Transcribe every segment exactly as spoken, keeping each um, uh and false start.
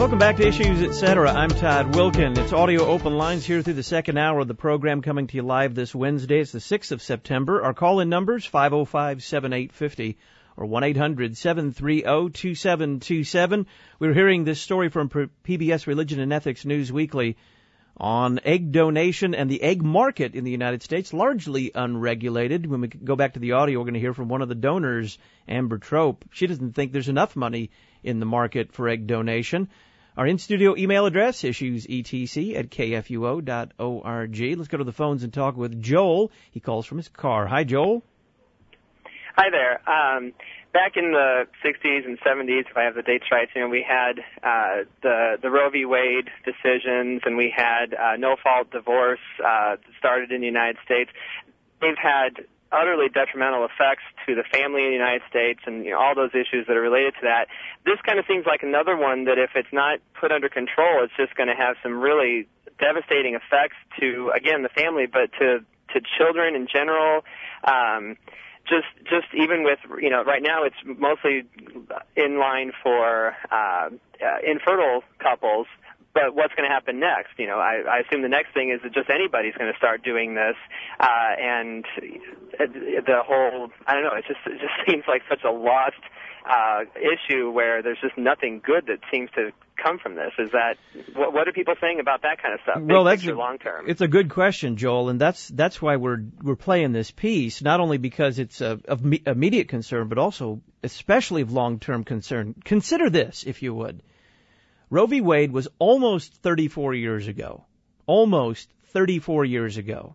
Welcome back to Issues, et cetera. I'm Todd Wilkin. It's audio open lines here through the second hour of the program, coming to you live this Wednesday. It's the sixth of September. Our call-in numbers, five oh five, seven eight five oh or one eight hundred, seven three zero, two seven two seven. We're hearing this story from P B S Religion and Ethics News Weekly on egg donation and the egg market in the United States, largely unregulated. When we go back to the audio, we're going to hear from one of the donors, Amber Trope. She doesn't think there's enough money in the market for egg donation. Our in-studio email address, issuesetc at k f u o dot org. Let's go to the phones and talk with Joel. He calls from his car. Hi, Joel. Hi there. Um, back in the sixties and seventies, if I have the dates right, you know, we had uh, the the Roe v. Wade decisions, and we had uh, no-fault divorce uh, started in the United States. They've had utterly detrimental effects to the family in the United States, and you know, all those issues that are related to that. This kind of seems like another one that if it's not put under control, it's just going to have some really devastating effects to, again, the family, but to to children in general. Um, just just even with, you know, right now it's mostly in line for uh, uh, infertile couples. But what's going to happen next? You know, I, I assume the next thing is that just anybody's going to start doing this, uh, and the whole, I don't know, it just it just seems like such a lost uh, issue where there's just nothing good that seems to come from this. Is that, what, what are people saying about that kind of stuff? Well, Big that's picture, a, long term. It's a good question, Joel, and that's that's why we're we're playing this piece, not only because it's a, of me, immediate concern, but also especially of long-term concern. Consider this, if you would. Roe v. Wade was almost thirty-four years ago. Almost thirty-four years ago.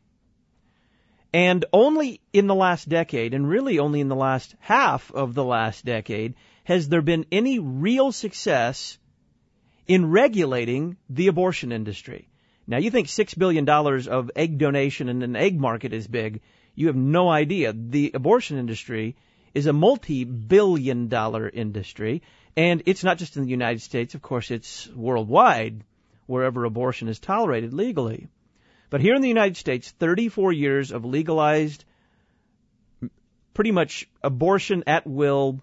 And only in the last decade, and really only in the last half of the last decade, has there been any real success in regulating the abortion industry. Now, you think six billion dollars of egg donation in an egg market is big. You have no idea. The abortion industry is a multi-billion dollar industry. And it's not just in the United States. Of course, it's worldwide, wherever abortion is tolerated legally. But here in the United States, thirty-four years of legalized, pretty much abortion at will.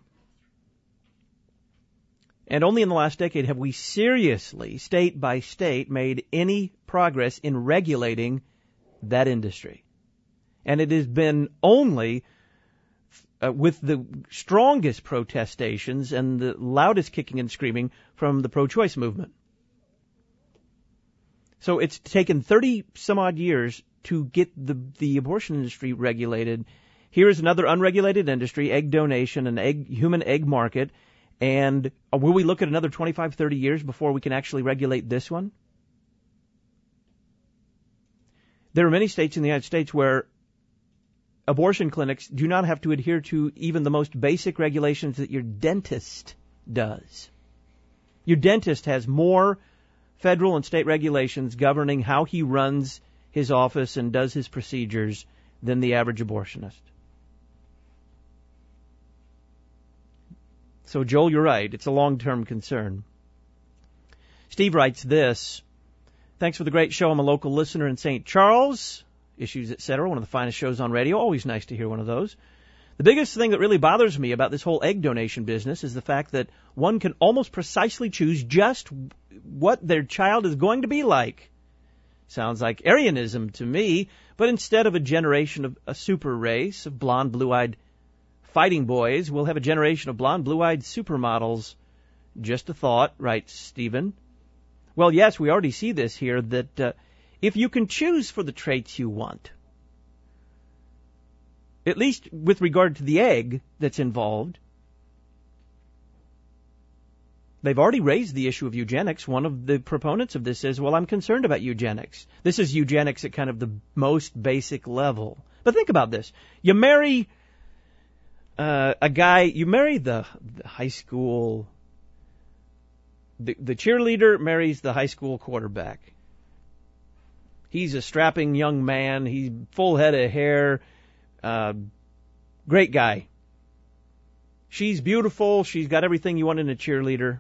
And only in the last decade have we seriously, state by state, made any progress in regulating that industry. And it has been only Uh, with the strongest protestations and the loudest kicking and screaming from the pro-choice movement. So it's taken thirty some odd years to get the the abortion industry regulated. Here is another unregulated industry, egg donation, an egg human egg market. And will we look at another twenty-five, thirty years before we can actually regulate this one? There are many states in the United States where abortion clinics do not have to adhere to even the most basic regulations that your dentist does. Your dentist has more federal and state regulations governing how he runs his office and does his procedures than the average abortionist. So, Joel, you're right. It's a long-term concern. Steve writes this. Thanks for the great show. I'm a local listener in Saint Charles. Issues, et cetera, one of the finest shows on radio. Always nice to hear one of those. The biggest thing that really bothers me about this whole egg donation business is the fact that one can almost precisely choose just what their child is going to be like. Sounds like Aryanism to me, but instead of a generation of a super race of blonde, blue-eyed fighting boys, we'll have a generation of blonde, blue-eyed supermodels. Just a thought, writes Stephen. Well, yes, we already see this here, that uh, if you can choose for the traits you want, at least with regard to the egg that's involved, they've already raised the issue of eugenics. One of the proponents of this says, well, I'm concerned about eugenics. This is eugenics at kind of the most basic level. But think about this. You marry uh, a guy, you marry the, the high school, the, the cheerleader marries the high school quarterback. He's a strapping young man. He's full head of hair. Uh, great guy. She's beautiful. She's got everything you want in a cheerleader.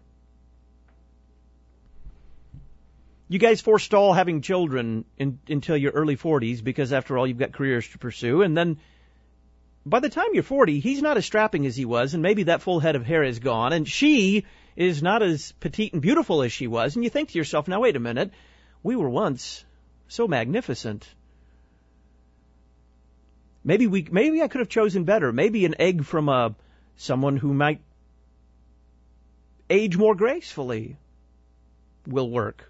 You guys forestall having children in, until your early forties because, after all, you've got careers to pursue. And then by the time you're forty, he's not as strapping as he was, and maybe that full head of hair is gone. And she is not as petite and beautiful as she was, and you think to yourself, now wait a minute, we were once so magnificent. Maybe we, maybe I could have chosen better. Maybe an egg from a someone who might age more gracefully will work.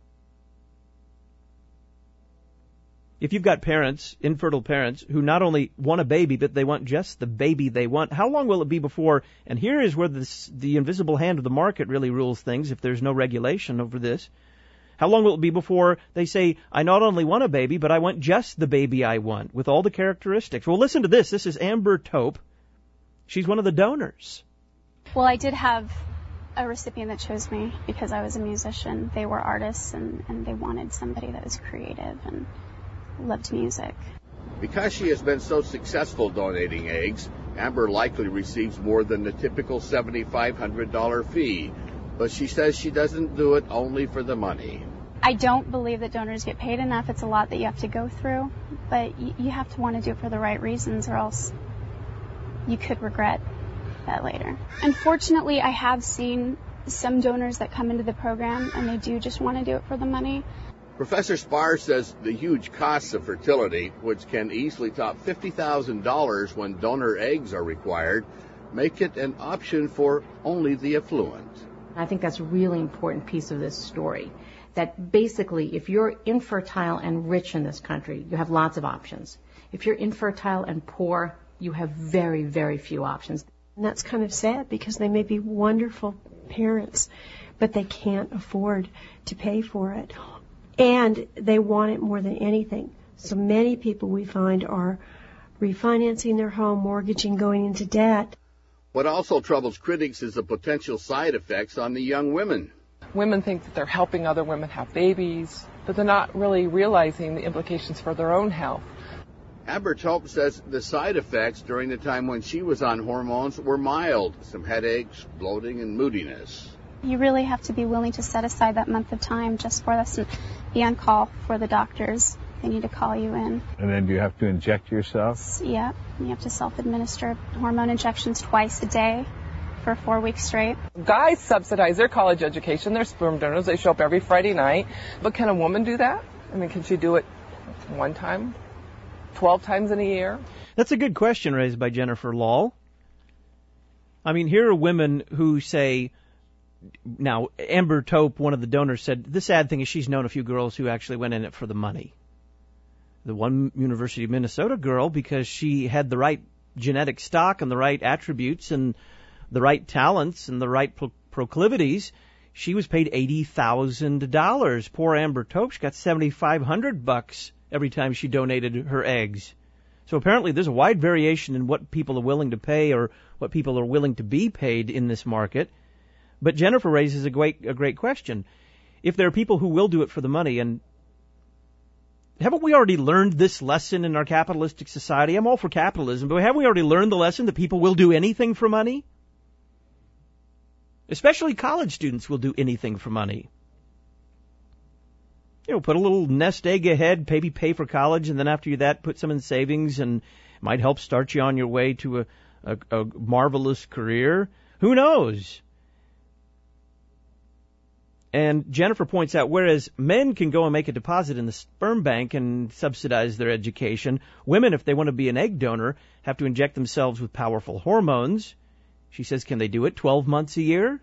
If you've got parents, infertile parents, who not only want a baby, but they want just the baby they want, how long will it be before, and here is where this, the invisible hand of the market really rules things if there's no regulation over this, how long will it be before they say, I not only want a baby, but I want just the baby I want, with all the characteristics? Well, listen to this. This is Amber Tope. She's one of the donors. Well, I did have a recipient that chose me because I was a musician. They were artists, and, and they wanted somebody that was creative and loved music. Because she has been so successful donating eggs, Amber likely receives more than the typical seven thousand five hundred dollars fee. But she says she doesn't do it only for the money. I don't believe that donors get paid enough. It's a lot that you have to go through. But you, you have to want to do it for the right reasons, or else you could regret that later. Unfortunately, I have seen some donors that come into the program and they do just want to do it for the money. Professor Spar says the huge costs of fertility, which can easily top fifty thousand dollars when donor eggs are required, make it an option for only the affluent. I think that's a really important piece of this story, that basically if you're infertile and rich in this country, you have lots of options. If you're infertile and poor, you have very, very few options. And that's kind of sad because they may be wonderful parents, but they can't afford to pay for it. And they want it more than anything. So many people we find are refinancing their home, mortgaging, going into debt. What also troubles critics is the potential side effects on the young women. Women think that they're helping other women have babies, but they're not really realizing the implications for their own health. Amber Tope says the side effects during the time when she was on hormones were mild, some headaches, bloating, and moodiness. You really have to be willing to set aside that month of time just for this and be on call for the doctors. They need to call you in. And then do you have to inject yourself? Yeah, you have to self-administer hormone injections twice a day for four weeks straight. Guys subsidize their college education, their sperm donors. They show up every Friday night. But can a woman do that? I mean, can she do it one time, twelve times in a year? That's a good question raised by Jennifer Lahl. I mean, here are women who say, now, Amber Tope, one of the donors, said the sad thing is she's known a few girls who actually went in it for the money. The one University of Minnesota girl, because she had the right genetic stock and the right attributes and the right talents and the right pro- proclivities, she was paid eighty thousand dollars. Poor Amber Tope, she got seventy-five hundred bucks every time she donated her eggs. So apparently there's a wide variation in what people are willing to pay or what people are willing to be paid in this market. But Jennifer raises a great, a great question. If there are people who will do it for the money, and haven't we already learned this lesson in our capitalistic society? I'm all for capitalism, but haven't we already learned the lesson that people will do anything for money? Especially college students will do anything for money. You know, put a little nest egg ahead, maybe pay for college, and then after that put some in savings, and it might help start you on your way to a, a, a marvelous career. Who knows? And Jennifer points out, whereas men can go and make a deposit in the sperm bank and subsidize their education, women, if they want to be an egg donor, have to inject themselves with powerful hormones. She says, can they do it twelve months a year?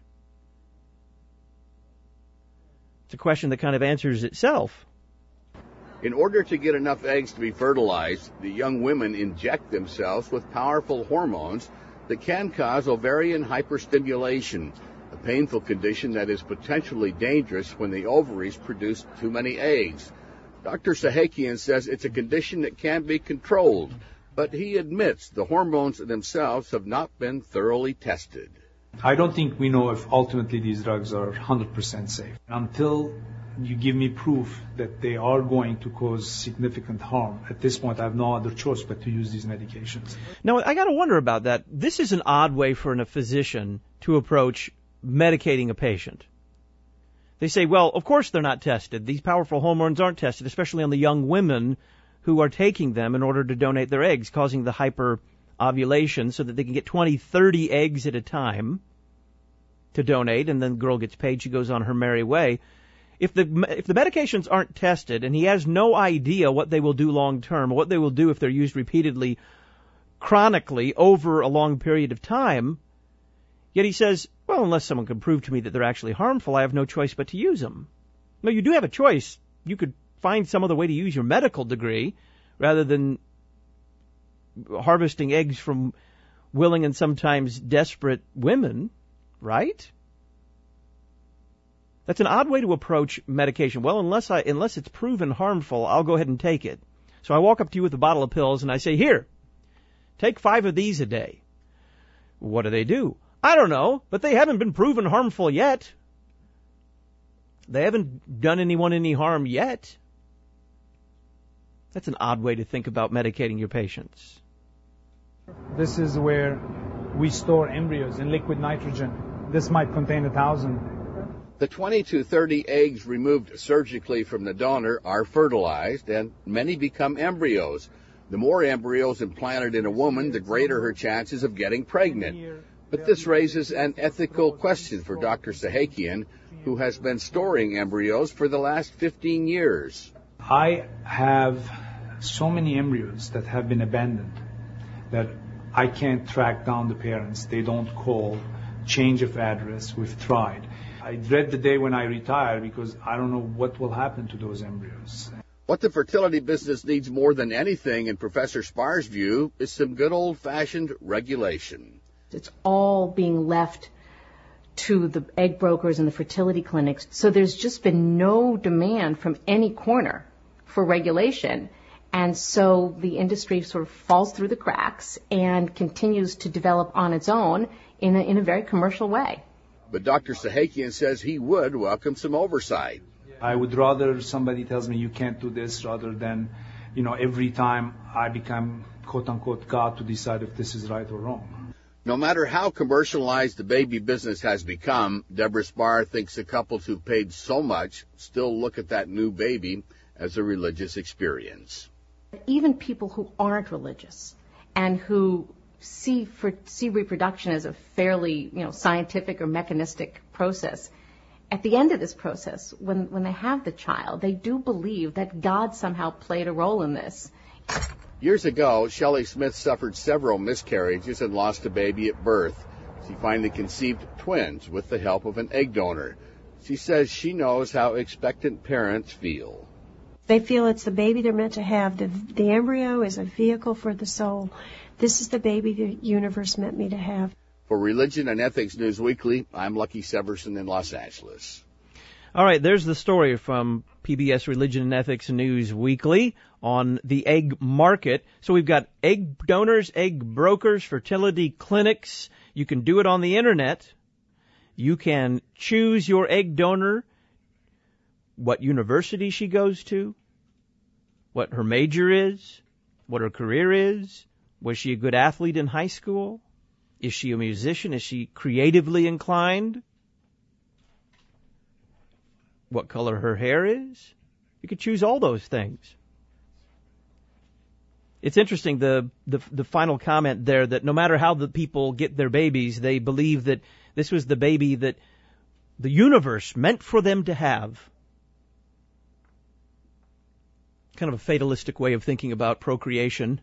It's a question that kind of answers itself. In order to get enough eggs to be fertilized, the young women inject themselves with powerful hormones that can cause ovarian hyperstimulation, a painful condition that is potentially dangerous when the ovaries produce too many eggs. Doctor Sahakian says it's a condition that can be controlled, but he admits the hormones themselves have not been thoroughly tested. I don't think we know if ultimately these drugs are one hundred percent safe. Until you give me proof that they are going to cause significant harm, at this point I have no other choice but to use these medications. Now, I got to wonder about that. This is an odd way for a physician to approach medicating a patient. They say, well, of course they're not tested. These powerful hormones aren't tested, especially on the young women who are taking them in order to donate their eggs, causing the hyperovulation so that they can get twenty, thirty eggs at a time. to donate, and then the girl gets paid, she goes on her merry way. If the if the medications aren't tested and he has no idea what they will do long term, or what they will do if they're used repeatedly, chronically, over a long period of time, yet he says, well, unless someone can prove to me that they're actually harmful, I have no choice but to use them. No, you do have a choice. You could find some other way to use your medical degree rather than harvesting eggs from willing and sometimes desperate women, right? That's an odd way to approach medication. Well, unless I, unless it's proven harmful, I'll go ahead and take it. So I walk up to you with a bottle of pills and I say, here, take five of these a day. What do they do? I don't know, but they haven't been proven harmful yet. They haven't done anyone any harm yet. That's an odd way to think about medicating your patients. This is where we store embryos in liquid nitrogen. This might contain a thousand. The twenty to thirty eggs removed surgically from the donor are fertilized, and many become embryos. The more embryos implanted in a woman, the greater her chances of getting pregnant. But this raises an ethical question for Doctor Sahakian, who has been storing embryos for the last fifteen years. I have so many embryos that have been abandoned that I can't track down the parents. They don't call, change of address. We've tried. I dread the day when I retire because I don't know what will happen to those embryos. What the fertility business needs more than anything, in Professor Sparr's view, is some good old-fashioned regulation. It's all being left to the egg brokers and the fertility clinics. So there's just been no demand from any corner for regulation. And so the industry sort of falls through the cracks and continues to develop on its own in a, in a very commercial way. But Doctor Sahakian says he would welcome some oversight. I would rather somebody tells me you can't do this rather than, you know, every time I become, quote-unquote, God to decide if this is right or wrong. No matter how commercialized the baby business has become, Deborah Sparr thinks the couples who paid so much still look at that new baby as a religious experience. Even people who aren't religious and who see for, see reproduction as a fairly, you know, scientific or mechanistic process, at the end of this process, when, when they have the child, they do believe that God somehow played a role in this. Years ago, Shelley Smith suffered several miscarriages and lost a baby at birth. She finally conceived twins with the help of an egg donor. She says she knows how expectant parents feel. They feel it's the baby they're meant to have. The, the embryo is a vehicle for the soul. This is the baby the universe meant me to have. For Religion and Ethics News Weekly, I'm Lucky Severson in Los Angeles. All right, there's the story from P B S Religion and Ethics News Weekly on the egg market. So we've got egg donors, egg brokers, fertility clinics. You can do it on the Internet. You can choose your egg donor, what university she goes to, what her major is, what her career is. Was she a good athlete in high school? Is she a musician? Is she creatively inclined? What color her hair is? You could choose all those things. It's interesting, the, the the final comment there, that no matter how the people get their babies, they believe that this was the baby that the universe meant for them to have. Kind of a fatalistic way of thinking about procreation.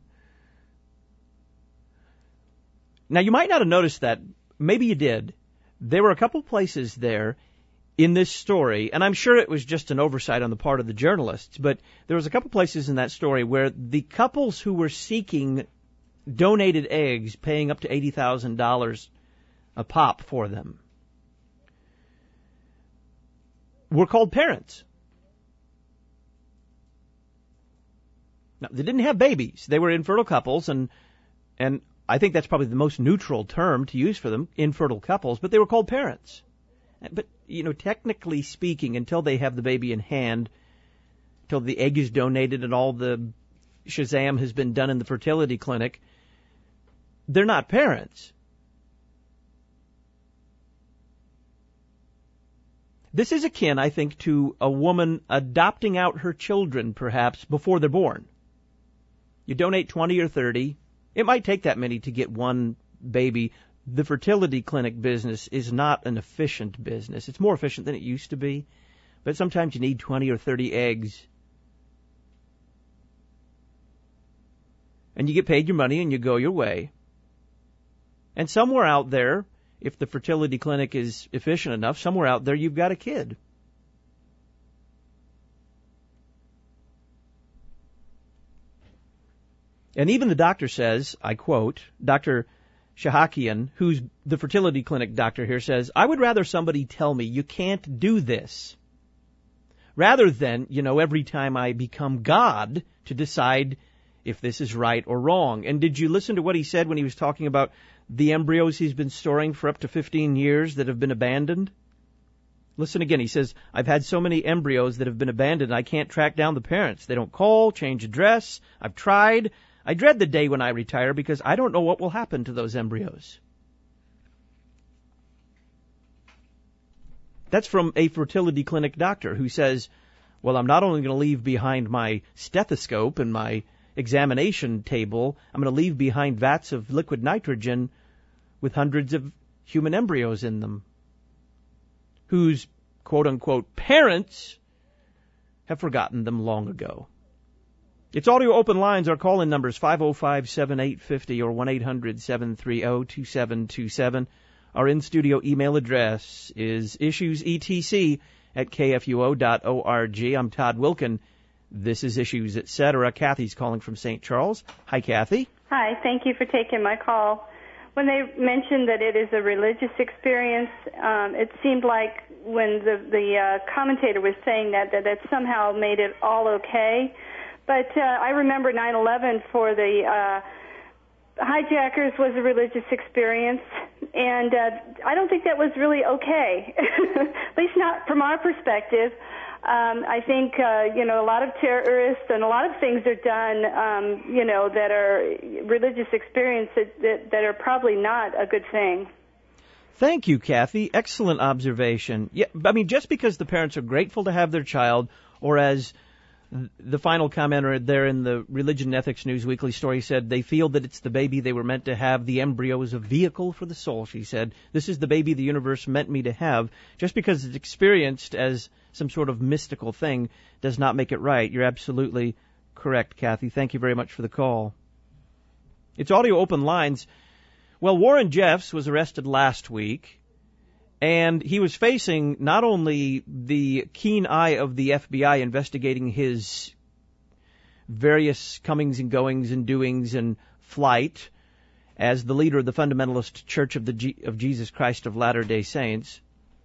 Now, you might not have noticed that. Maybe you did. There were a couple places there in this story, and I'm sure it was just an oversight on the part of the journalists, but there was a couple places in that story where the couples who were seeking donated eggs, paying up to eighty thousand dollars a pop for them, were called parents. Now, they didn't have babies. They were infertile couples, and and I think that's probably the most neutral term to use for them, infertile couples, but they were called parents. But, you know, technically speaking, until they have the baby in hand, until the egg is donated and all the Shazam has been done in the fertility clinic, they're not parents. This is akin, I think, to a woman adopting out her children, perhaps, before they're born. You donate twenty or thirty. It might take that many to get one baby the fertility clinic business is not an efficient business. It's more efficient than it used to be, but sometimes you need twenty or thirty eggs. And you get paid your money and you go your way. And somewhere out there, if the fertility clinic is efficient enough, somewhere out there you've got a kid. And even the doctor says, I quote, Doctor Shahakian, who's the fertility clinic doctor here, says, I would rather somebody tell me you can't do this, rather than, you know, every time I become God to decide if this is right or wrong. And did you listen to what he said when he was talking about the embryos he's been storing for up to fifteen years that have been abandoned? Listen again. He says, I've had so many embryos that have been abandoned, I can't track down the parents. They don't call, change address. I've tried. I dread the day when I retire because I don't know what will happen to those embryos. That's from a fertility clinic doctor who says, well, I'm not only going to leave behind my stethoscope and my examination table, I'm going to leave behind vats of liquid nitrogen with hundreds of human embryos in them, whose quote-unquote parents have forgotten them long ago. It's audio open lines. Our call-in numbers five oh five, seven eight five oh or one eight hundred, seven three oh, two seven two seven. Our in-studio email address is issuesetc at k f u o dot org. I'm Todd Wilkin. This is Issues, et cetera. Kathy's calling from Saint Charles. Hi, Kathy. Hi. Thank you for taking my call. When they mentioned that it is a religious experience, um, it seemed like when the, the uh, commentator was saying that, that that somehow made it all okay. But uh, I remember nine eleven for the uh, hijackers was a religious experience, and uh, I don't think that was really okay, at least not from our perspective. Um, I think, uh, you know, a lot of terrorists and a lot of things are done, um, you know, that are religious experiences that, that are probably not a good thing. Thank you, Kathy. Excellent observation. Yeah, I mean, just because the parents are grateful to have their child, or as the final commenter there in the Religion and Ethics News Weekly story said, they feel that it's the baby they were meant to have. The embryo is a vehicle for the soul, she said. This is the baby the universe meant me to have. Just because it's experienced as some sort of mystical thing does not make it right. You're absolutely correct, Kathy. Thank you very much for the call. It's audio open lines. Well, Warren Jeffs was arrested last week, and he was facing not only the keen eye of the F B I investigating his various comings and goings and doings and flight as the leader of the Fundamentalist Church of the G- of Jesus Christ of Latter-day Saints.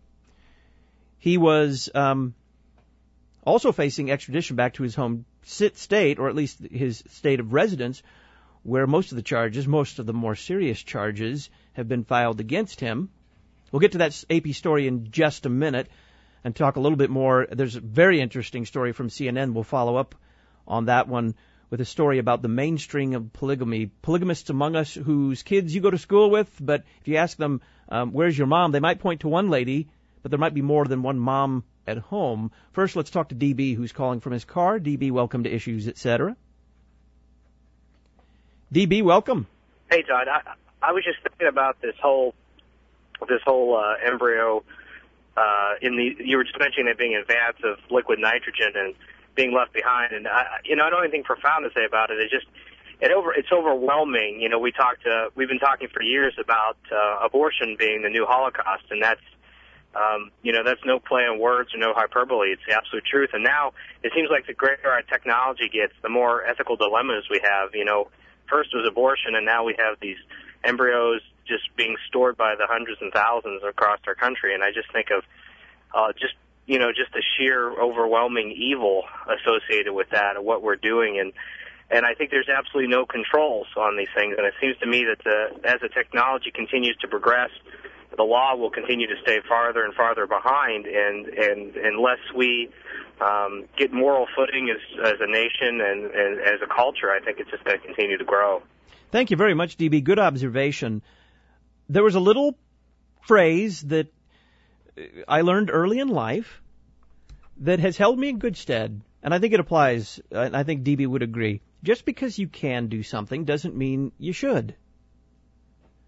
He was um, also facing extradition back to his home state, or at least his state of residence, where most of the charges, most of the more serious charges, have been filed against him. We'll get to that A P story in just a minute and talk a little bit more. There's a very interesting story from C N N. We'll follow up on that one with a story about the mainstream of polygamy. Polygamists among us whose kids you go to school with, but if you ask them, um, where's your mom, they might point to one lady, but there might be more than one mom at home. First, let's talk to D B, who's calling from his car. D B, welcome to Issues, et cetera. D B, welcome. Hey, Todd. I, I was just thinking about this whole this whole uh, embryo. Uh, in the you were just mentioning it being in vats of liquid nitrogen and being left behind. And I, you know, I don't have anything profound to say about it. It's just it over it's overwhelming. You know, we talked. Uh, we've been talking for years about uh, abortion being the new Holocaust, and that's. Um, you know, that's no play on words or no hyperbole. It's the absolute truth. And now it seems like the greater our technology gets, the more ethical dilemmas we have. You know, first was abortion, and now we have these embryos just being stored by the hundreds and thousands across our country. And I just think of uh, just, you know, just the sheer overwhelming evil associated with that and what we're doing. And and I think there's absolutely no controls on these things. And it seems to me that the, as the technology continues to progress, the law will continue to stay farther and farther behind, and, and unless we um, get moral footing as, as a nation and, and as a culture, I think it's just going to continue to grow. Thank you very much, D B. Good observation. There was a little phrase that I learned early in life that has held me in good stead, and I think it applies, and I think D B would agree. Just because you can do something doesn't mean you should.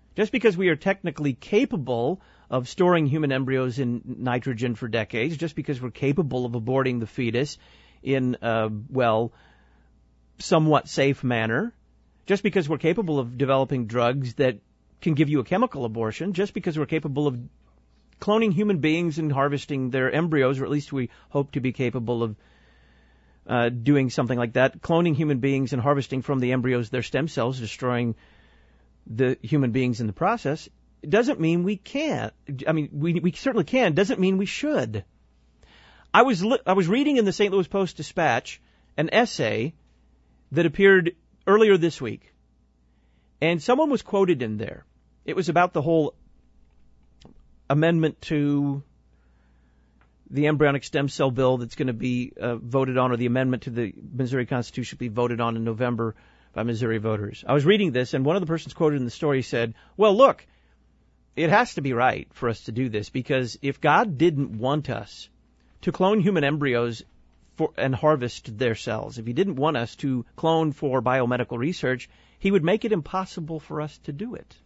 Just because we are technically capable of storing human embryos in nitrogen for decades, just because we're capable of aborting the fetus in a, well, somewhat safe manner, just because we're capable of developing drugs that can give you a chemical abortion, just because we're capable of cloning human beings and harvesting their embryos, or at least we hope to be capable of uh, doing something like that, cloning human beings and harvesting from the embryos their stem cells, destroying the human beings in the process, it doesn't mean we can't. I mean, we we certainly can. Doesn't mean we should. I was li- I was reading in the Saint Louis Post-Dispatch an essay that appeared earlier this week, and someone was quoted in there. It was about the whole amendment to the embryonic stem cell bill that's going to be uh, voted on, or the amendment to the Missouri Constitution will be voted on in November by Missouri voters. I was reading this, and one of the persons quoted in the story said, well, look, it has to be right for us to do this, because if God didn't want us to clone human embryos for, and harvest their cells, if he didn't want us to clone for biomedical research, he would make it impossible for us to do it.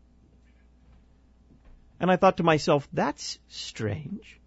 And I thought to myself, that's strange.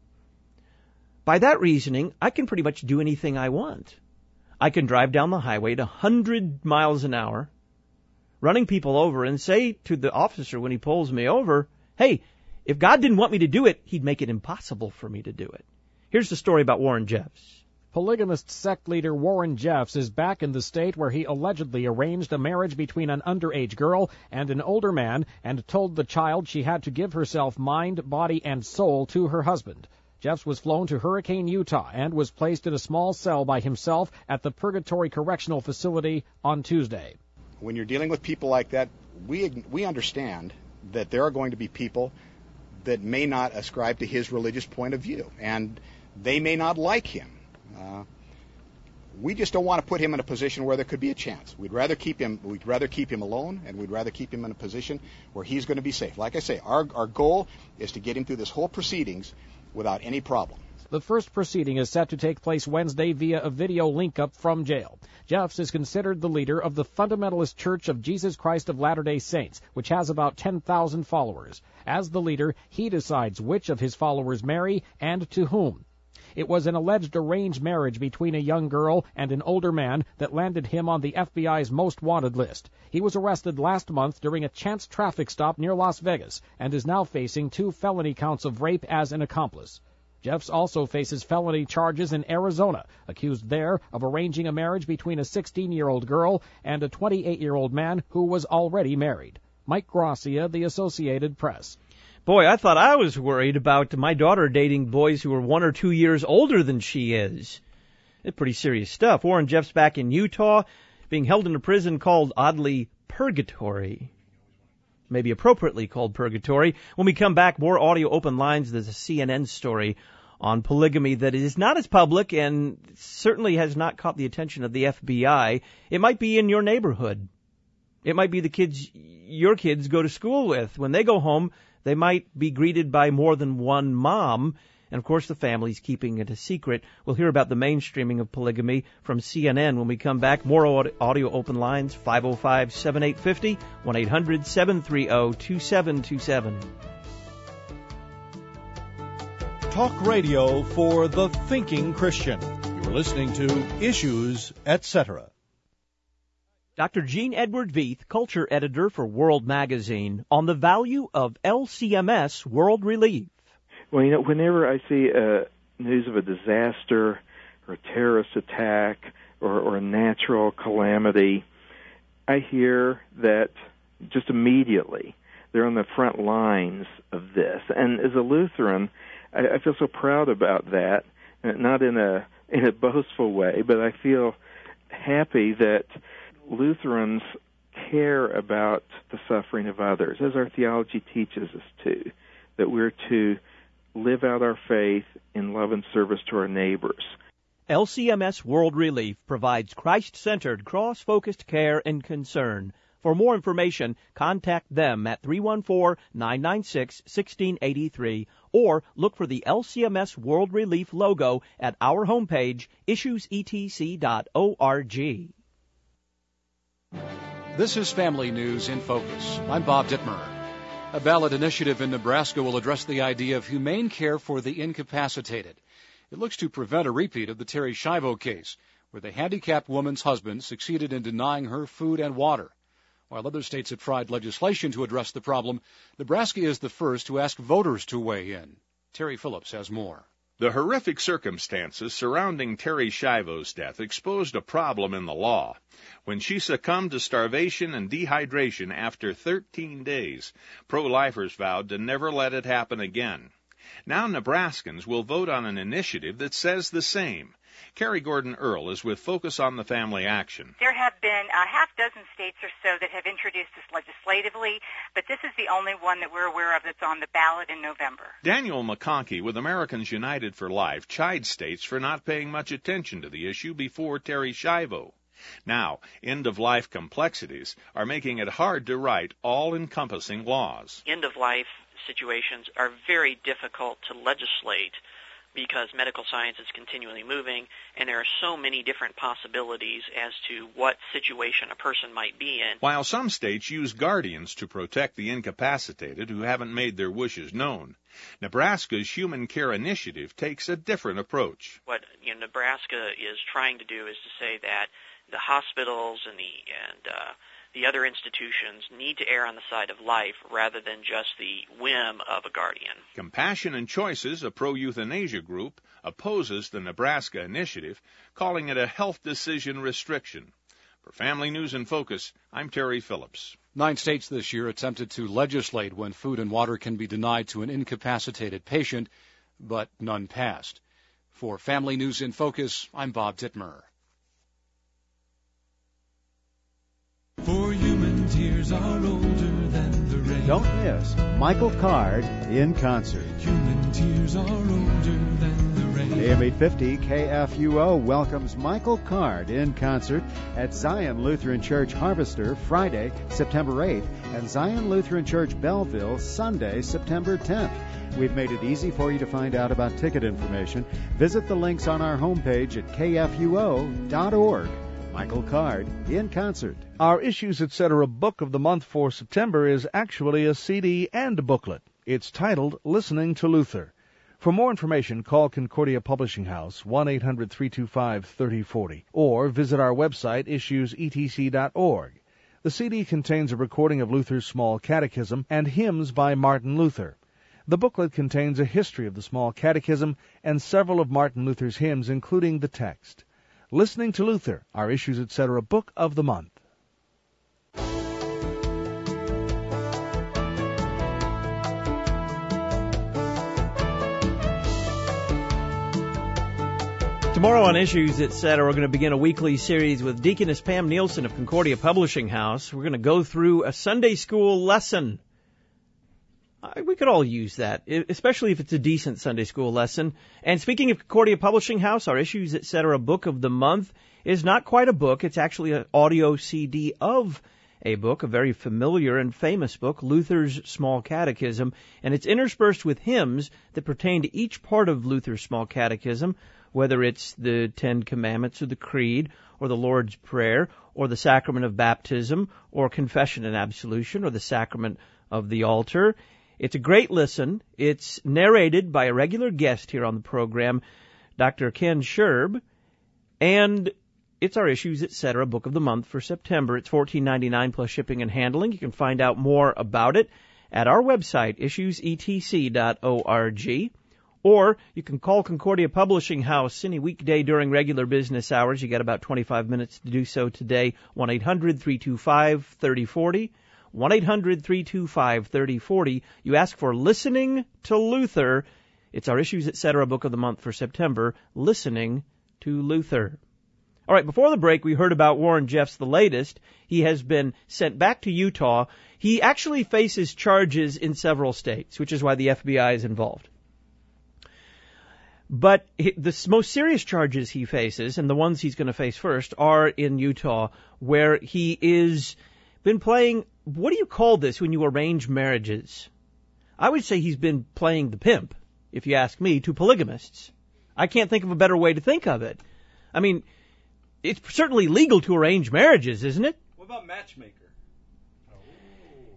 By that reasoning, I can pretty much do anything I want. I can drive down the highway at one hundred miles an hour, running people over, and say to the officer when he pulls me over, hey, if God didn't want me to do it, he'd make it impossible for me to do it. Here's the story about Warren Jeffs. Polygamist sect leader Warren Jeffs is back in the state where he allegedly arranged a marriage between an underage girl and an older man and told the child she had to give herself mind, body, and soul to her husband. Jeffs was flown to Hurricane, Utah, and was placed in a small cell by himself at the Purgatory Correctional Facility on Tuesday. When you're dealing with people like that, we we understand that there are going to be people that may not ascribe to his religious point of view, and they may not like him. Uh, we just don't want to put him in a position where there could be a chance. We'd rather keep him. We'd rather keep him alone, and we'd rather keep him in a position where he's going to be safe. Like I say, our our goal is to get him through this whole proceedings without any problem. The first proceeding is set to take place Wednesday via a video link-up from jail. Jeffs is considered the leader of the Fundamentalist Church of Jesus Christ of Latter-day Saints, which has about ten thousand followers. As the leader, he decides which of his followers marry and to whom. It was an alleged arranged marriage between a young girl and an older man that landed him on the F B I's most wanted list. He was arrested last month during a chance traffic stop near Las Vegas and is now facing two felony counts of rape as an accomplice. Jeffs also faces felony charges in Arizona, accused there of arranging a marriage between a sixteen-year-old girl and a twenty-eight-year-old man who was already married. Mike Gracia, The Associated Press. Boy, I thought I was worried about my daughter dating boys who are one or two years older than she is. It's pretty serious stuff. Warren Jeffs back in Utah, being held in a prison called, oddly, Purgatory. Maybe appropriately called Purgatory. When we come back, more audio open lines. There's a C N N story on polygamy that is not as public and certainly has not caught the attention of the F B I. It might be in your neighborhood. It might be the kids your kids go to school with. When they go home, they might be greeted by more than one mom. And, of course, the family's keeping it a secret. We'll hear about the mainstreaming of polygamy from C N N when we come back. More audio open lines, five oh five, seven eight five oh, one eight hundred, seven three oh, two seven two seven. Talk radio for the thinking Christian. You're listening to Issues, et cetera. Doctor Gene Edward Veith, culture editor for World Magazine, on the value of L C M S World Relief. Well, you know, whenever I see uh, news of a disaster or a terrorist attack or, or a natural calamity, I hear that just immediately they're on the front lines of this. And as a Lutheran, I, I feel so proud about that, not in a in a boastful way, but I feel happy that Lutherans care about the suffering of others, as our theology teaches us to, that we're to live out our faith in love and service to our neighbors. L C M S World Relief provides Christ-centered, cross-focused care and concern. For more information, contact them at three one four, nine nine six, one six eight three or look for the L C M S World Relief logo at our homepage, issues e t c dot org. This is Family News in Focus. I'm Bob Dittmer. A ballot initiative in Nebraska will address the idea of humane care for the incapacitated. It looks to prevent a repeat of the Terri Schiavo case, where the handicapped woman's husband succeeded in denying her food and water. While other states have tried legislation to address the problem, Nebraska is the first to ask voters to weigh in. Terry Phillips has more. The horrific circumstances surrounding Terri Schiavo's death exposed a problem in the law. When she succumbed to starvation and dehydration after thirteen days, pro-lifers vowed to never let it happen again. Now Nebraskans will vote on an initiative that says the same. Carrie Gordon Earl is with Focus on the Family Action. There have been a half dozen states or so that have introduced this legislatively, but this is the only one that we're aware of that's on the ballot in November. Daniel McConkey with Americans United for Life chid states for not paying much attention to the issue before Terri Schiavo. Now, end-of-life complexities are making it hard to write all-encompassing laws. End-of-life situations are very difficult to legislate because medical science is continually moving, and there are so many different possibilities as to what situation a person might be in. While some states use guardians to protect the incapacitated who haven't made their wishes known, Nebraska's Human Care Initiative takes a different approach. What you know, Nebraska is trying to do is to say that the hospitals and the and uh, the other institutions need to err on the side of life rather than just the whim of a guardian. Compassion and Choices, a pro-euthanasia group, opposes the Nebraska initiative, calling it a health decision restriction. For Family News in Focus, I'm Terry Phillips. Nine states this year attempted to legislate when food and water can be denied to an incapacitated patient, but none passed. For Family News in Focus, I'm Bob Dittmer. For human tears are older than the rain. Don't miss Michael Card in concert. Human tears are older than the rain. A M eight fifty K F U O welcomes Michael Card in concert at Zion Lutheran Church Harvester Friday, September eighth, and Zion Lutheran Church Belleville Sunday, September tenth. We've made it easy for you to find out about ticket information. Visit the links on our homepage at K F U O dot org. Michael Card in concert. Our Issues Etc. book of the month for September is actually a C D and a booklet. It's titled Listening to Luther. For more information, call Concordia Publishing House, one eight hundred three two five three zero four zero, or visit our website, issues e t c dot org. The C D contains a recording of Luther's Small Catechism and hymns by Martin Luther. The booklet contains a history of the Small Catechism and several of Martin Luther's hymns, including the text. Listening to Luther, our Issues Etc. book of the month. Tomorrow on Issues Etc., we're going to begin a weekly series with Deaconess Pam Nielsen of Concordia Publishing House. We're going to go through a Sunday school lesson. We could all use that, especially if it's a decent Sunday school lesson. And speaking of Concordia Publishing House, our Issues Etc. book of the month is not quite a book. It's actually an audio C D of a book, a very familiar and famous book, Luther's Small Catechism. And it's interspersed with hymns that pertain to each part of Luther's Small Catechism, whether it's the Ten Commandments or the Creed or the Lord's Prayer or the Sacrament of Baptism or Confession and Absolution or the Sacrament of the Altar. It's a great listen. It's narrated by a regular guest here on the program, Doctor Ken Scherb, and it's our Issues Etc. book of the month for September. It's fourteen ninety-nine plus shipping and handling. You can find out more about it at our website, issues e t c dot org, or you can call Concordia Publishing House any weekday during regular business hours. You got about twenty-five minutes to do so today, one eight hundred three two five three zero four zero. one eight hundred three two five three zero four zero. You ask for Listening to Luther. It's our Issues Etc. book of the month for September, Listening to Luther. All right, before the break, we heard about Warren Jeffs, the latest. He has been sent back to Utah. He actually faces charges in several states, which is why the F B I is involved. But the most serious charges he faces, and the ones he's going to face first, are in Utah, where he is been playing, what do you call this when you arrange marriages? I would say he's been playing the pimp, if you ask me, to polygamists. I can't think of a better way to think of it. I mean, it's certainly legal to arrange marriages, isn't it? What about matchmaker?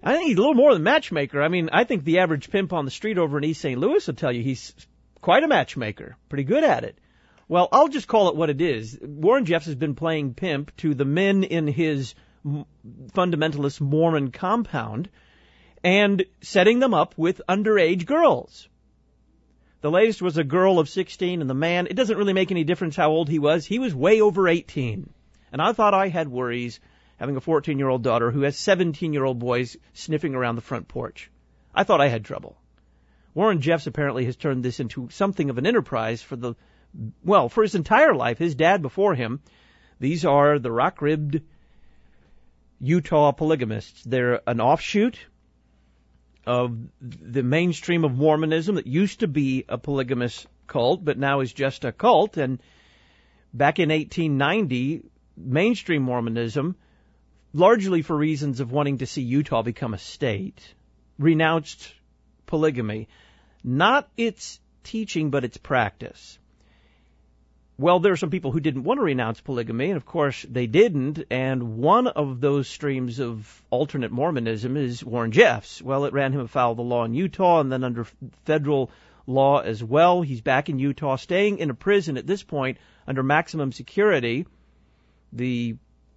I think he's a little more than matchmaker. I mean, I think the average pimp on the street over in East Saint Louis will tell you he's quite a matchmaker, pretty good at it. Well, I'll just call it what it is. Warren Jeffs has been playing pimp to the men in his fundamentalist Mormon compound and setting them up with underage girls. The latest was a girl of sixteen, and the man, it doesn't really make any difference how old he was. He was way over eighteen. And I thought I had worries having a fourteen-year-old daughter who has seventeen-year-old boys sniffing around the front porch. I thought I had trouble. Warren Jeffs apparently has turned this into something of an enterprise for the, well, for his entire life. His dad before him. These are the rock-ribbed Utah polygamists. They're an offshoot of the mainstream of Mormonism that used to be a polygamous cult, but now is just a cult. And back in eighteen ninety, mainstream Mormonism, largely for reasons of wanting to see Utah become a state, renounced polygamy. Not its teaching, but its practice. Well, there are some people who didn't want to renounce polygamy, and of course they didn't, and one of those streams of alternate Mormonism is Warren Jeffs. Well, it ran him afoul of the law in Utah, and then under federal law as well. He's back in Utah, staying in a prison at this point under maximum security. The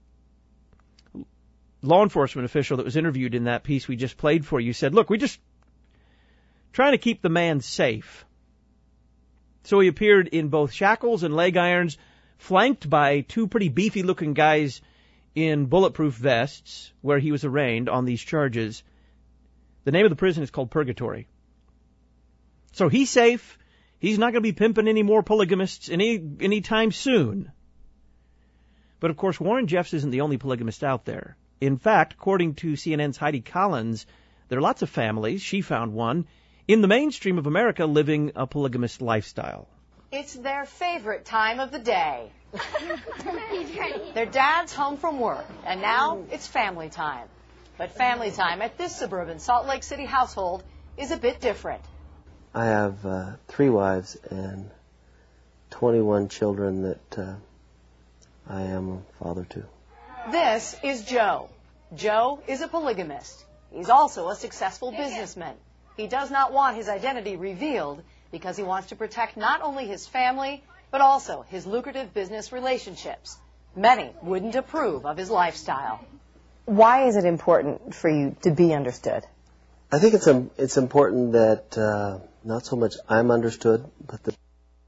law enforcement official that was interviewed in that piece we just played for you said, look, we're just trying to keep the man safe. So he appeared in both shackles and leg irons, flanked by two pretty beefy-looking guys in bulletproof vests, where he was arraigned on these charges. The name of the prison is called Purgatory. So he's safe. He's not going to be pimping any more polygamists any anytime soon. But, of course, Warren Jeffs isn't the only polygamist out there. In fact, according to C N N's Heidi Collins, there are lots of families, she found one, in the mainstream of America living a polygamist lifestyle. It's their favorite time of the day. Their dad's home from work, and now it's family time. But family time at this suburban Salt Lake City household is a bit different. I have uh, three wives and twenty-one children that uh, I am a father to. This is Joe. Joe is a polygamist. He's also a successful businessman. He does not want his identity revealed because he wants to protect not only his family, but also his lucrative business relationships. Many wouldn't approve of his lifestyle. Why is it important for you to be understood? I think it's um, it's important that uh, not so much I'm understood, but that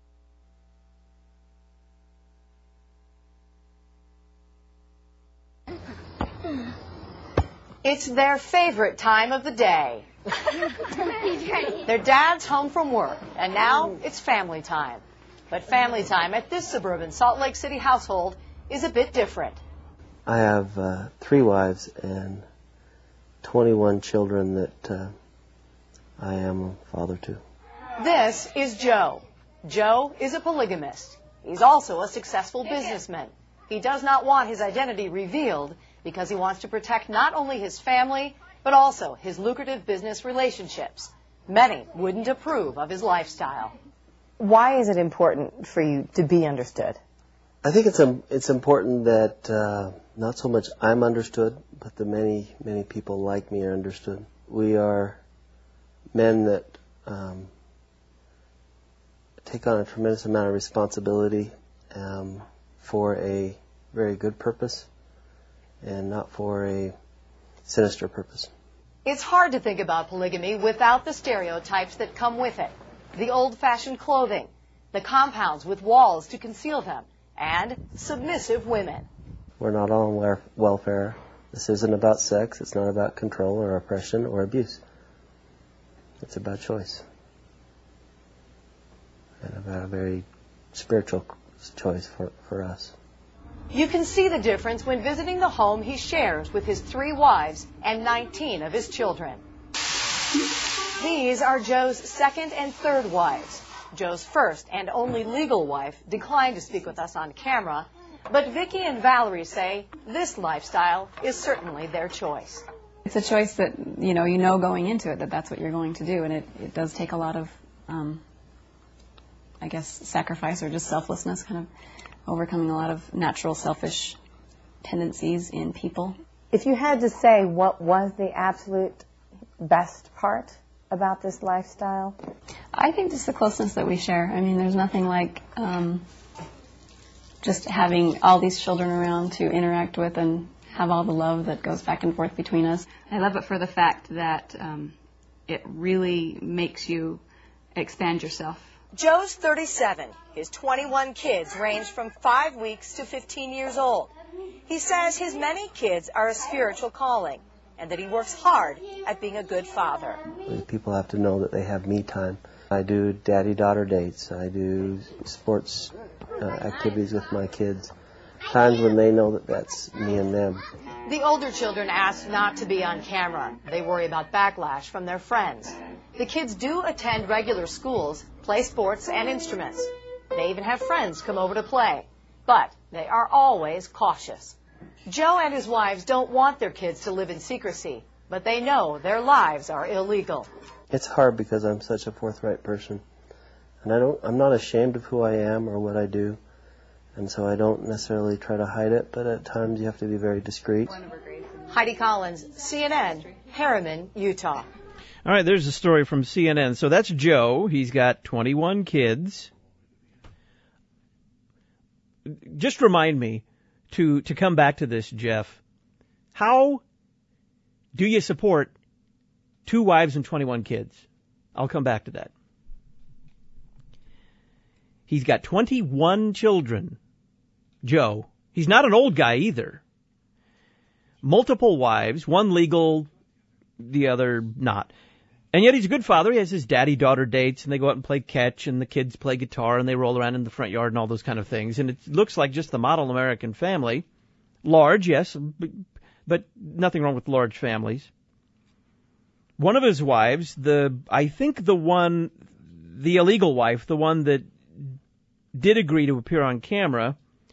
It's their favorite time of the day. Their dad's home from work, and now it's family time. But family time at this suburban Salt Lake City household is a bit different. I have uh, three wives and twenty-one children that uh, I am a father to. This is Joe. Joe is a polygamist. He's also a successful businessman. He does not want his identity revealed because he wants to protect not only his family, but also his lucrative business relationships. Many wouldn't approve of his lifestyle. Why is it important for you to be understood? I think it's um, it's important that uh, not so much I'm understood, but that many, many people like me are understood. We are men that um, take on a tremendous amount of responsibility um, for a very good purpose and not for a sinister purpose. It's hard to think about polygamy without the stereotypes that come with it. The old-fashioned clothing, the compounds with walls to conceal them, and submissive women. We're not all on welfare. This isn't about sex. It's not about control or oppression or abuse. It's about choice. And about a very spiritual choice for, for us. You can see the difference when visiting the home he shares with his three wives and nineteen of his children. These are Joe's second and third wives. Joe's first and only legal wife declined to speak with us on camera, but Vicki and Valerie say this lifestyle is certainly their choice. It's a choice that, you know, you know going into it that that's what you're going to do, and it, it does take a lot of, um, I guess, sacrifice or just selflessness, kind of overcoming a lot of natural selfish tendencies in people. If you had to say what was the absolute best part about this lifestyle? I think just the closeness that we share. I mean, there's nothing like um, just having all these children around to interact with and have all the love that goes back and forth between us. I love it for the fact that um, it really makes you expand yourself. Joe's thirty-seven. His twenty-one kids range from five weeks to fifteen years old. He says his many kids are a spiritual calling and that he works hard at being a good father. People have to know that they have me time. I do daddy-daughter dates. I do sports uh, activities with my kids. Times when they know that that's me and them. The older children ask not to be on camera. They worry about backlash from their friends. The kids do attend regular schools, play sports and instruments. They even have friends come over to play. But they are always cautious. Joe and his wives don't want their kids to live in secrecy, but they know their lives are illegal. It's hard because I'm such a forthright person. And I don't, I'm not ashamed of who I am or what I do. And so I don't necessarily try to hide it, but at times you have to be very discreet. Heidi Collins, C N N, Harriman, Utah. All right, there's a story from C N N. So that's Joe. He's got twenty-one kids. Just remind me to, to come back to this, Jeff. How do you support two wives and twenty-one kids? I'll come back to that. He's got twenty-one children. Joe. He's not an old guy either. Multiple wives, one legal, the other not. And yet he's a good father. He has his daddy-daughter dates, and they go out and play catch, and the kids play guitar, and they roll around in the front yard and all those kind of things. And it looks like just the model American family. Large, yes, but nothing wrong with large families. One of his wives, the I think the one, the illegal wife, the one that did agree to appear on camera,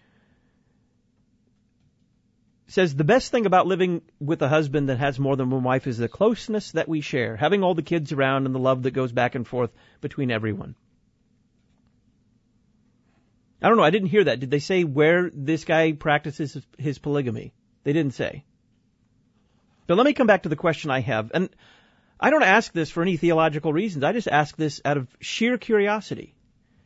says the best thing about living with a husband that has more than one wife is the closeness that we share, having all the kids around and the love that goes back and forth between everyone. I don't know, I didn't hear that. Did they say where this guy practices his, his polygamy? They didn't say. But let me come back to the question I have. And I don't ask this for any theological reasons. I just ask this out of sheer curiosity.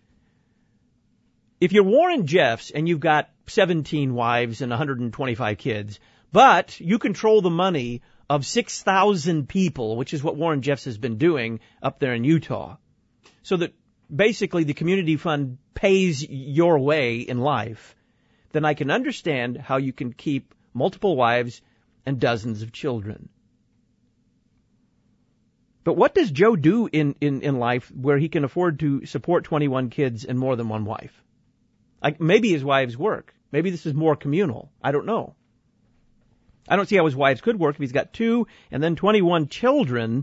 If you're Warren Jeffs and you've got seventeen wives and one hundred twenty-five kids, but you control the money of six thousand people, which is what Warren Jeffs has been doing up there in Utah, so that basically the community fund pays your way in life, then I can understand how you can keep multiple wives and dozens of children. But what does Joe do in, in, in life where he can afford to support twenty-one kids and more than one wife? Like maybe his wives work. Maybe this is more communal. I don't know. I don't see how his wives could work if he's got two and then twenty-one children.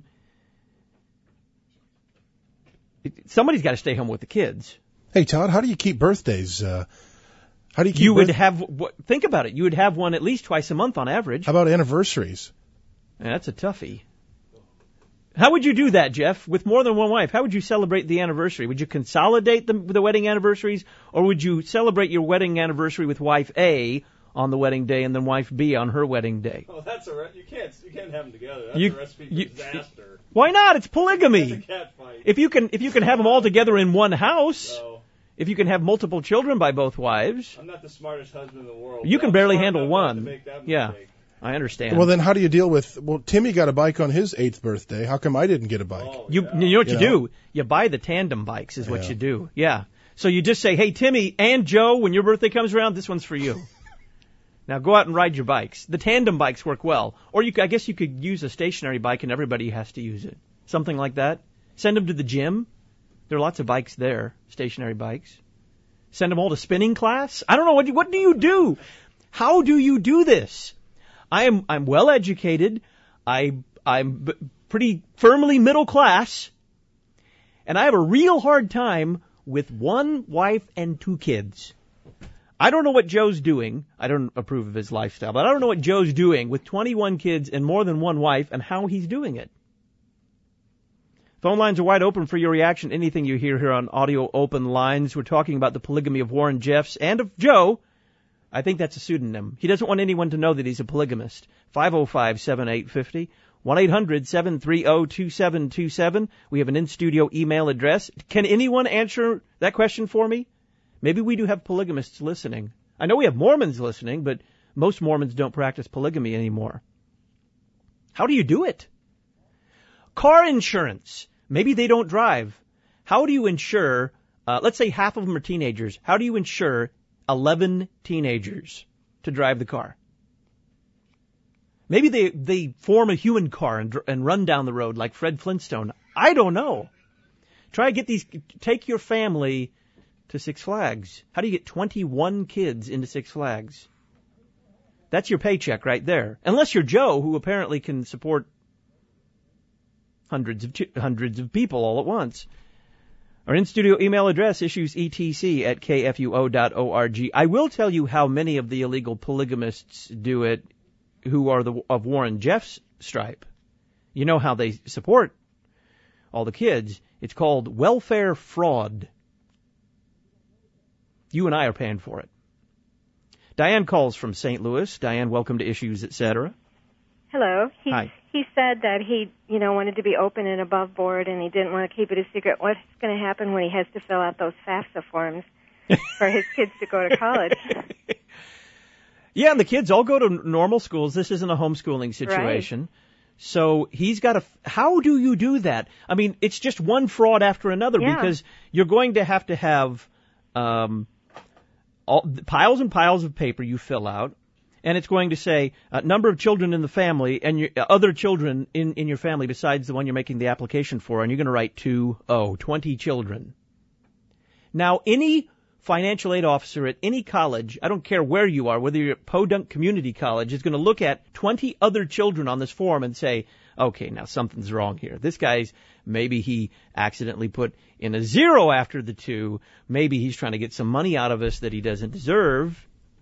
Somebody's got to stay home with the kids. Hey, Todd, how do you keep birthdays? Uh, how do you keep You would birth- have, think about it, you would have one at least twice a month on average. How about anniversaries? Yeah, that's a toughie. How would you do that, Jeff, with more than one wife? How would you celebrate the anniversary? Would you consolidate the, the wedding anniversaries, or would you celebrate your wedding anniversary with wife A on the wedding day and then wife B on her wedding day? Oh, that's a re- you can't you can't have them together. That's You- a recipe for you- disaster. Why not? It's polygamy. That's a cat fight. If you can, if you can have them all together in one house, if you can have multiple children by both wives, I'm not the smartest husband in the world. you but can I'm barely smart handle enough not to one. make that Yeah, mistake. I understand. Well, then how do you deal with, well, Timmy got a bike on his eighth birthday. How come I didn't get a bike? Oh, You, you know what you, You know? do? You buy the tandem bikes is what Yeah. you do. Yeah. So you just say, hey, Timmy and Joe, when your birthday comes around, this one's for you. Now go out and ride your bikes. The tandem bikes work well. Or you, c- I guess you could use a stationary bike and everybody has to use it. Something like that. Send them to the gym. There are lots of bikes there, stationary bikes. Send them all to spinning class. I don't know, what do, what do you do? How do you do this? I am, I'm well educated. I, I'm b- pretty firmly middle class. And I have a real hard time with one wife and two kids. I don't know what Joe's doing. I don't approve of his lifestyle, but I don't know what Joe's doing with twenty-one kids and more than one wife and how he's doing it. Phone lines are wide open for your reaction. Anything you hear here on Audio Open Lines. We're talking about the polygamy of Warren Jeffs and of Joe. I think that's a pseudonym. He doesn't want anyone to know that he's a polygamist. five oh five, seven eight five oh, one eight hundred, seven three oh, two seven two seven. We have an in-studio email address. Can anyone answer that question for me? Maybe we do have polygamists listening. I know we have Mormons listening, but most Mormons don't practice polygamy anymore. How do you do it? Car insurance. Maybe they don't drive. How do you insure, uh, let's say half of them are teenagers. How do you insure eleven teenagers to drive the car? Maybe they, they form a human car and, and run down the road like Fred Flintstone. I don't know. Try to get these, take your family to Six Flags. How do you get twenty-one kids into Six Flags? That's your paycheck right there. Unless you're Joe, who apparently can support hundreds of hundreds of people all at once. Our in-studio email address, issues E T C at K F U O dot org. I will tell you how many of the illegal polygamists do it who are the of Warren Jeff's stripe. You know how they support all the kids. It's called welfare fraud. You and I are paying for it. Diane calls from Saint Louis. Diane, welcome to Issues, et cetera. Hello. He, Hi. He said that he, you know, wanted to be open and above board, and he didn't want to keep it a secret. What's going to happen when he has to fill out those FAFSA forms for his kids to go to college? Yeah, and the kids all go to normal schools. This isn't a homeschooling situation. Right. So he's got to, how do you do that? I mean, it's just one fraud after another yeah. because you're going to have to have um, all, piles and piles of paper you fill out. And it's going to say uh, number of children in the family and your, uh, other children in, in your family besides the one you're making the application for. And you're going to write two, oh, twenty children. Now, any financial aid officer at any college, I don't care where you are, whether you're at Podunk Community College, is going to look at twenty other children on this form and say, okay, now something's wrong here. This guy's, maybe he accidentally put in a zero after the two. Maybe he's trying to get some money out of us that he doesn't deserve.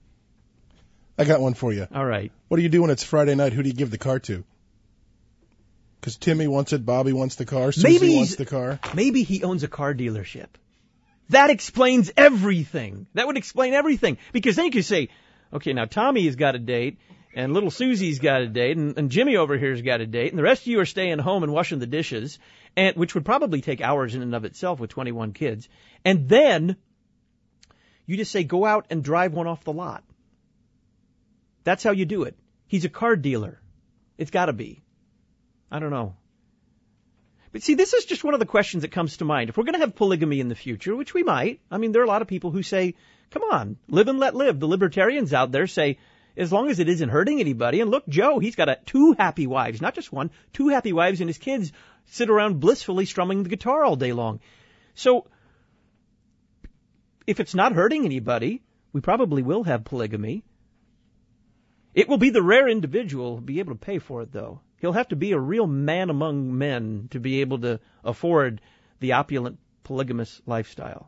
I got one for you. All right. What do you do when it's Friday night? Who do you give the car to? Because Timmy wants it, Bobby wants the car, Susie maybe wants the car. Maybe he owns a car dealership. That explains everything. That would explain everything. Because then you could say, okay, now Tommy's got a date, and little Susie's got a date, and, and Jimmy over here's got a date, and the rest of you are staying home and washing the dishes, and which would probably take hours in and of itself with twenty-one kids. And then you just say, go out and drive one off the lot. That's how you do it. He's a car dealer. It's got to be. I don't know. But see, this is just one of the questions that comes to mind. If we're going to have polygamy in the future, which we might, I mean, there are a lot of people who say, come on, live and let live. The libertarians out there say, as long as it isn't hurting anybody. And look, Joe, he's got a, two happy wives, not just one, two happy wives, and his kids sit around blissfully strumming the guitar all day long. So if it's not hurting anybody, we probably will have polygamy. It will be the rare individual who will be able to pay for it, though. He'll have to be a real man among men to be able to afford the opulent polygamous lifestyle.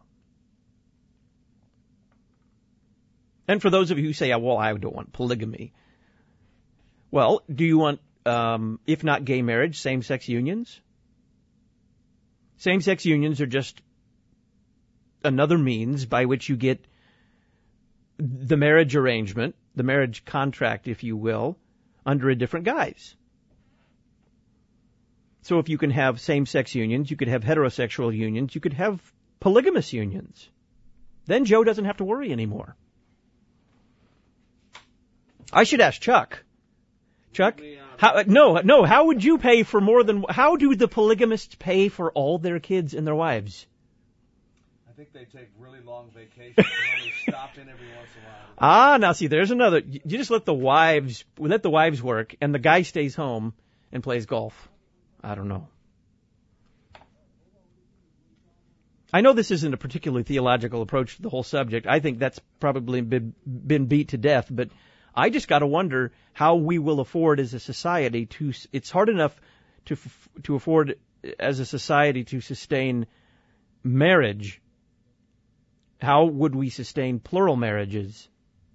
And for those of you who say, oh, well, I don't want polygamy. Well, do you want, um, if not gay marriage, same-sex unions? Same-sex unions are just another means by which you get the marriage arrangement, the marriage contract, if you will, under a different guise. So if you can have same-sex unions, you could have heterosexual unions, you could have polygamous unions. Then Joe doesn't have to worry anymore. I should ask Chuck. Chuck, how, no, no, how would you pay for more than, how do the polygamists pay for all their kids and their wives? I think they take really long vacations and only stop in every once in a while. Ah, now see, there's another. You just let the wives let the wives work, and the guy stays home and plays golf. I don't know. I know this isn't a particularly theological approach to the whole subject. I think that's probably been, been beat to death, but I just got to wonder how we will afford as a society to. It's hard enough to to afford as a society to sustain marriage. How would we sustain plural marriages?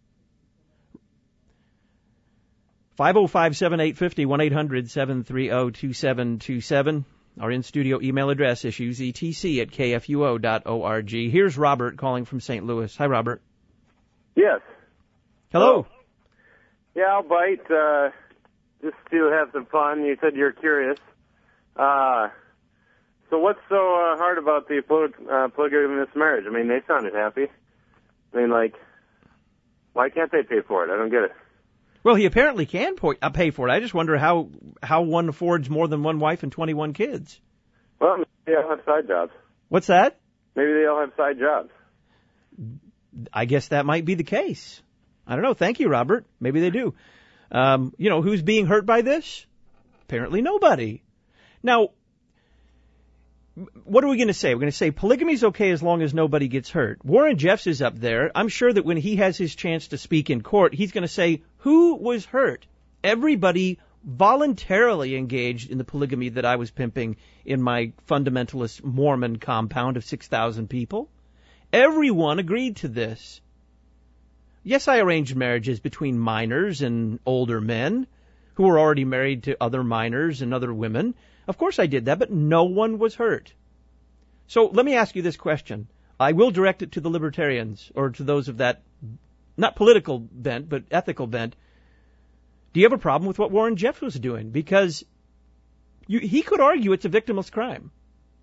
five oh five, seven eight five oh, one eight hundred, seven three oh, two seven two seven. Our in-studio email address, issues E T C at K F U O dot org. Here's Robert calling from Saint Louis. Hi, Robert. Yes. Hello. Yeah, I'll bite. Uh, just to have some fun. You said you're curious. Uh, so what's so uh, hard about the poly- uh, polygamous marriage? I mean, they sounded happy. I mean, like, why can't they pay for it? I don't get it. Well, he apparently can po- uh, pay for it. I just wonder how how one affords more than one wife and twenty-one kids. Well, maybe they all have side jobs. What's that? Maybe they all have side jobs. I guess that might be the case. I don't know. Thank you, Robert. Maybe they do. Um, you know, who's being hurt by this? Apparently nobody. Now, what are we going to say? We're going to say polygamy's okay as long as nobody gets hurt. Warren Jeffs is up there. I'm sure that when he has his chance to speak in court, he's going to say, who was hurt? Everybody voluntarily engaged in the polygamy that I was pimping in my fundamentalist Mormon compound of six thousand people. Everyone agreed to this. Yes, I arranged marriages between minors and older men who were already married to other minors and other women. Of course I did that, but no one was hurt. So let me ask you this question. I will direct it to the libertarians or to those of that, not political bent, but ethical bent. Do you have a problem with what Warren Jeffs was doing? Because you, he could argue it's a victimless crime.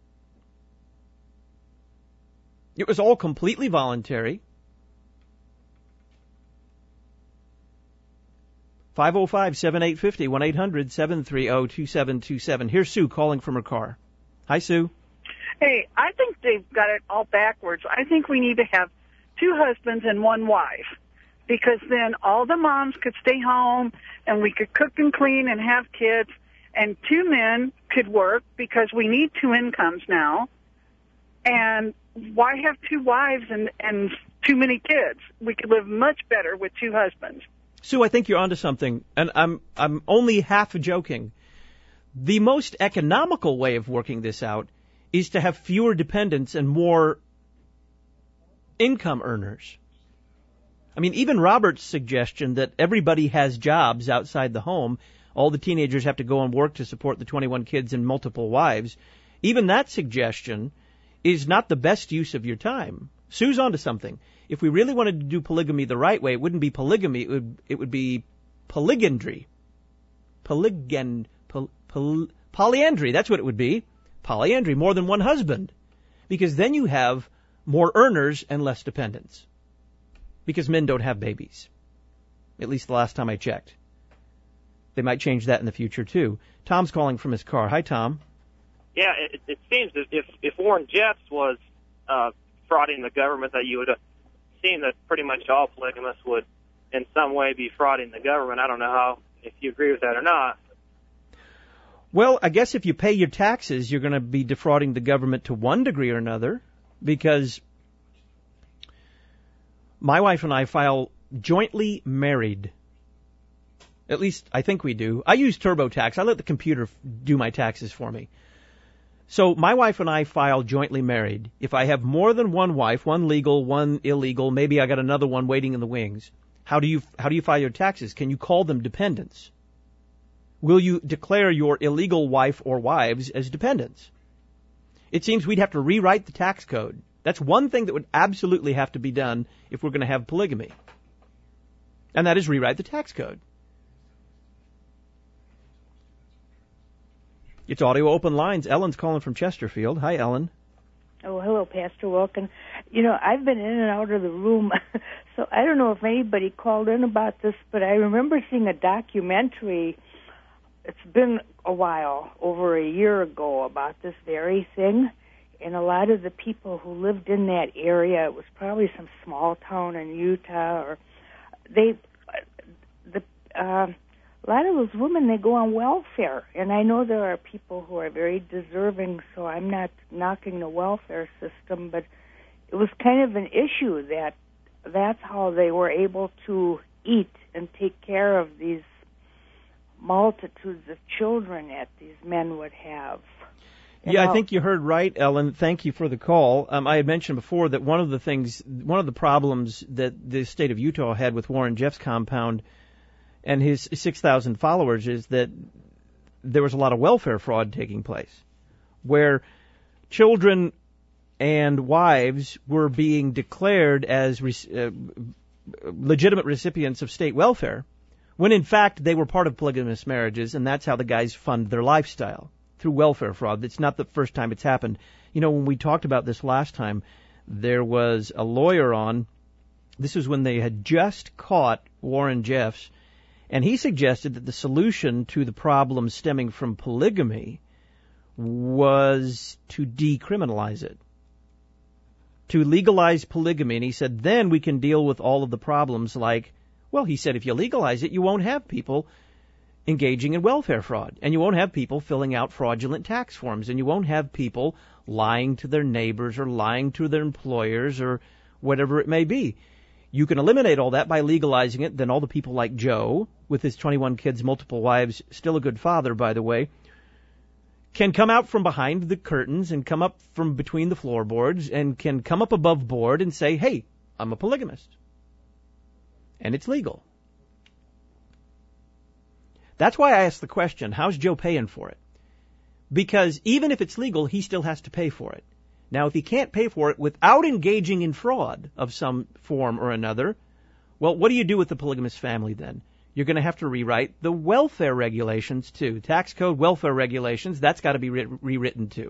It was all completely voluntary. five oh five, seven eight five oh, one eight hundred, seven three oh, two seven two seven. Here's Sue calling from her car. Hi, Sue. Hey, I think they've got it all backwards. I think we need to have two husbands and one wife, because then all the moms could stay home and we could cook and clean and have kids, and two men could work because we need two incomes now. And why have two wives and, and too many kids? We could live much better with two husbands. Sue, I think you're onto something, and I'm I'm only half joking. The most economical way of working this out is to have fewer dependents and more income earners. I mean, even Robert's suggestion that everybody has jobs outside the home, all the teenagers have to go and work to support the twenty-one kids and multiple wives, even that suggestion is not the best use of your time. Sue's onto something. If we really wanted to do polygamy the right way, it wouldn't be polygamy, it would it would be polygandry. Polygan, poly, poly, polyandry, that's what it would be. Polyandry, more than one husband. Because then you have more earners and less dependents. Because men don't have babies. At least the last time I checked. They might change that in the future, too. Tom's calling from his car. Hi, Tom. Yeah, it, it seems that if, if Warren Jeffs was uh, frauding the government, that you would have seen that pretty much all polygamists would in some way be frauding the government. I don't know how, if you agree with that or not. Well, I guess if you pay your taxes, you're going to be defrauding the government to one degree or another, because my wife and I file jointly married. At least I think we do. I use TurboTax. I let the computer do my taxes for me. So my wife and I file jointly married. If I have more than one wife, one legal, one illegal, maybe I got another one waiting in the wings, how do you how do you file your taxes? Can you call them dependents? Will you declare your illegal wife or wives as dependents? It seems we'd have to rewrite the tax code. That's one thing that would absolutely have to be done if we're going to have polygamy. And that is rewrite the tax code. It's Audio Open Lines. Ellen's calling from Chesterfield. Hi, Ellen. Oh, hello, Pastor Wilkin. You know, I've been in and out of the room, so I don't know if anybody called in about this, but I remember seeing a documentary. It's been a while, over a year ago, about this very thing. And a lot of the people who lived in that area, it was probably some small town in Utah, or they, the, uh, a lot of those women, they go on welfare. And I know there are people who are very deserving, so I'm not knocking the welfare system, but it was kind of an issue that that's how they were able to eat and take care of these multitudes of children that these men would have. You yeah, know, I think you heard right, Ellen. Thank you for the call. Um, I had mentioned before that one of the things, one of the problems that the state of Utah had with Warren Jeffs' compound and his six thousand followers is that there was a lot of welfare fraud taking place, where children and wives were being declared as uh, legitimate recipients of state welfare, when in fact they were part of polygamous marriages, and that's how the guys fund their lifestyle, through welfare fraud. It's not the first time it's happened. You know, when we talked about this last time, there was a lawyer on. This was when they had just caught Warren Jeffs, and he suggested that the solution to the problem stemming from polygamy was to decriminalize it, to legalize polygamy. And he said, then we can deal with all of the problems like, well, he said, if you legalize it, you won't have people engaging in welfare fraud, and you won't have people filling out fraudulent tax forms, and you won't have people lying to their neighbors or lying to their employers or whatever it may be. You can eliminate all that by legalizing it. Then all the people like Joe, with his twenty-one kids, multiple wives, still a good father, by the way, can come out from behind the curtains and come up from between the floorboards and can come up above board and say, hey, I'm a polygamist. And it's legal. That's why I asked the question, how's Joe paying for it? Because even if it's legal, he still has to pay for it. Now, if he can't pay for it without engaging in fraud of some form or another, well, what do you do with the polygamous family then? You're going to have to rewrite the welfare regulations too. Tax code, welfare regulations, that's got to be re- rewritten too.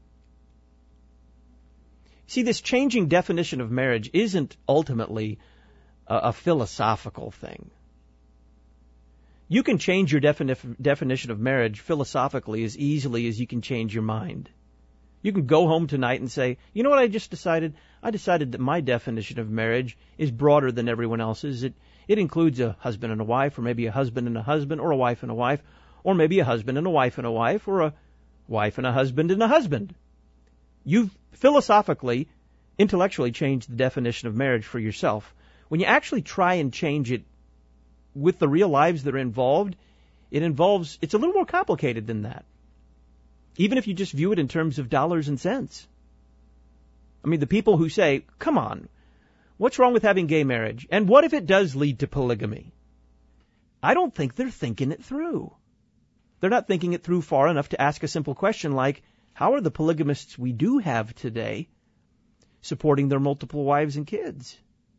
See, this changing definition of marriage isn't ultimately a, a philosophical thing. You can change your defini- definition of marriage philosophically as easily as you can change your mind. You can go home tonight and say, you know what I just decided? I decided that my definition of marriage is broader than everyone else's. It it includes a husband and a wife, or maybe a husband and a husband, or a wife and a wife, or maybe a husband and a wife and a wife, or a wife and a husband and a husband. You've philosophically, intellectually changed the definition of marriage for yourself. When you actually try and change it with the real lives that are involved, it involves, it's a little more complicated than that. Even if you just view it in terms of dollars and cents. I mean, the people who say, come on, what's wrong with having gay marriage? And what if it does lead to polygamy? I don't think they're thinking it through. They're not thinking it through far enough to ask a simple question like, how are the polygamists we do have today supporting their multiple wives and kids?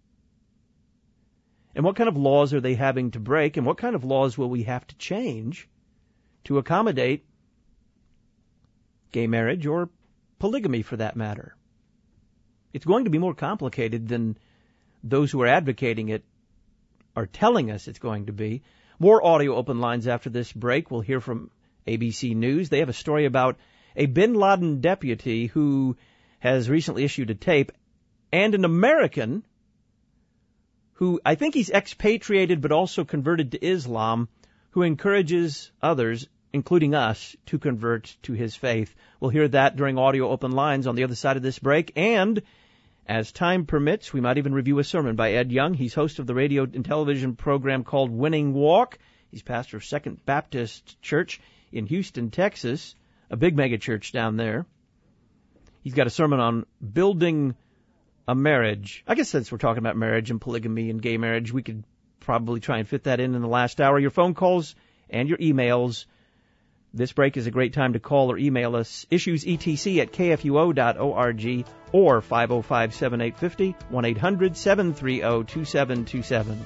And what kind of laws are they having to break? And what kind of laws will we have to change to accommodate gay marriage or polygamy for that matter? It's going to be more complicated than those who are advocating it are telling us it's going to be. More audio open lines after this break. We'll hear from A B C News. They have a story about a bin Laden deputy who has recently issued a tape, and an American who, I think he's expatriated but also converted to Islam, who encourages others, including us, to convert to his faith. We'll hear that during audio open lines on the other side of this break. And as time permits, we might even review a sermon by Ed Young. He's host of the radio and television program called Winning Walk. He's pastor of Second Baptist Church in Houston, Texas, a big mega church down there. He's got a sermon on building a marriage. I guess since we're talking about marriage and polygamy and gay marriage, we could probably try and fit that in in the last hour. Your phone calls and your emails. This break is a great time to call or email us. Issues E T C at K F U O dot org or five oh five, seven eight five oh, one eight hundred, seven three oh, two seven two seven.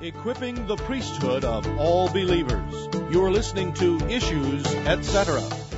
Equipping the priesthood of all believers. You're listening to Issues, et cetera.